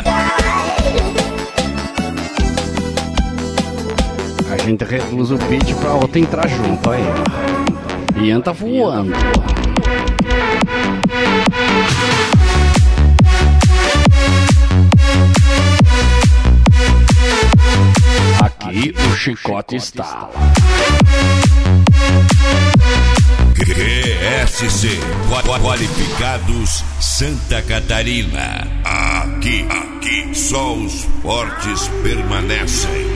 A gente reduz o beat pra outra entrar junto aí. Ian tá voando. Aqui o chicote está. QSC Qualificados Santa Catarina. Aqui só os fortes permanecem.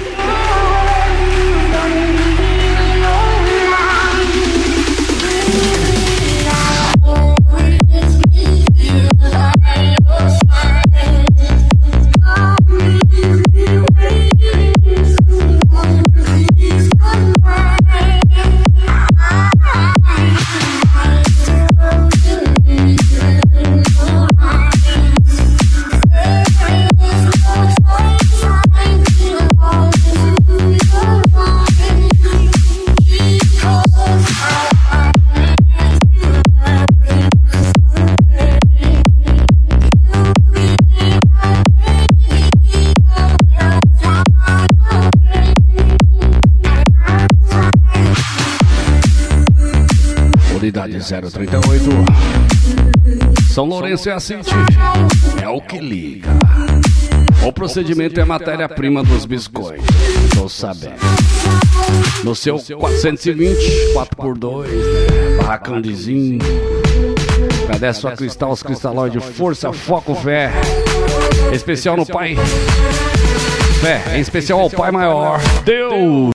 Unidade 038. São Lourenço e Assinte. É o que liga. O procedimento é matéria-prima dos biscoitos. Tô sabendo. No seu 420, 4x2, né? Barracão de zinco. Cadê sua cristal, os cristalóides? Força, foco, fé. Especial no pai. Fé, em especial ao Pai Maior. Deus!